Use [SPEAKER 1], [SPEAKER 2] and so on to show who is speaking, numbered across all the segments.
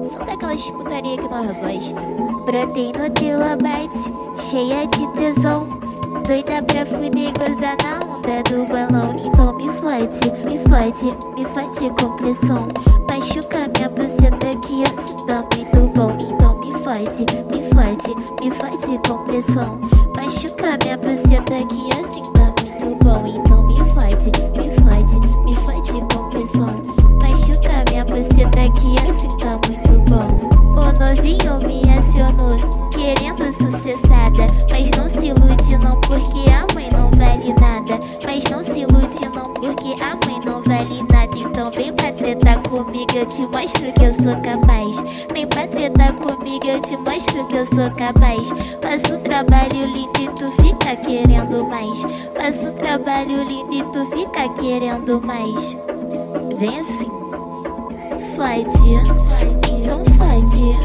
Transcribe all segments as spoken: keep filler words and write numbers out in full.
[SPEAKER 1] Só daquelas putaria que nós gosta.
[SPEAKER 2] Brotei no teu abate, cheia de tesão, doida pra fuder, gozar na onda do balão. Então me fode, me fode, me fode com pressão. Machuca minha buceta que assim tá muito bom. Então me fode, me fode, me fode com pressão. Machuca minha buceta que assim tá muito bom. Então me fode, me fode, me fode com pressão. Machuca minha buceta que assim tá muito bom. O novinho me acionou, querendo sucessada, mas não se ilude não, porque a mãe não vale nada. Mas não se ilude não, porque a mãe não vale nada. Então vem pra tretar comigo, eu te mostro que eu sou capaz. Vem pra tretar comigo, eu te mostro que eu sou capaz. Faço trabalho lindo e tu fica querendo mais. Faço trabalho lindo e tu fica querendo mais. Vem assim, fode, então fode,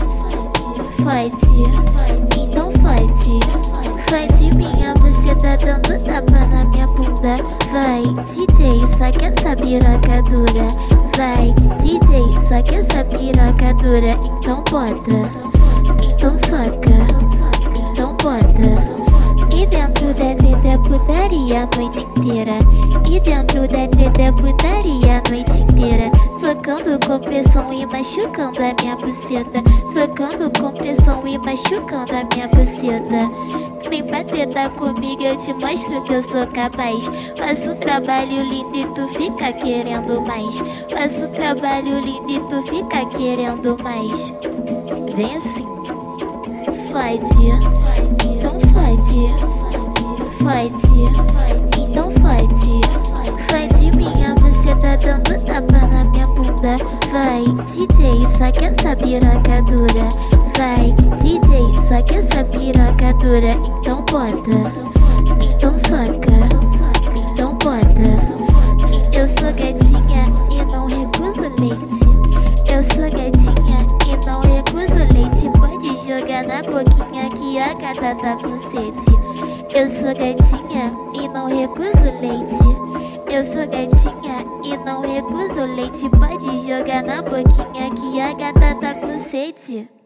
[SPEAKER 2] fode, então fode, fode minha buceta dando tapa na minha bunda. Vai, D J, saca essa piroca dura. Vai, D J, saca essa piroca dura. Então bota, então soca, então bota. E dentro da treta é putaria a noite inteira. E dentro da treta é putaria a noite inteira. Socando com pressão e machucando a minha buceta. Socando com pressão e machucando a minha buceta. Vem pra tretar comigo, eu te mostro que eu sou capaz. Faço trabalho lindo e tu fica querendo mais. Faço trabalho lindo e tu fica querendo mais. Vem assim, fode, então fode, fode, então fode. Fode minha buceta dando tapa na minha bunda. Vai, D J, saca essa piroca dura. Vai, D J, saca essa piroca dura. Então bota, então soca, então bota. Eu sou gatinha e não recuso leite. Eu sou gatinha e não recuso leite. Pode jogar na boquinha que a gata tá com sede. Eu sou gatinha e não recuso leite. Eu sou gatinha e não recuso leite. Pode jogar na boquinha que a gata tá com sede.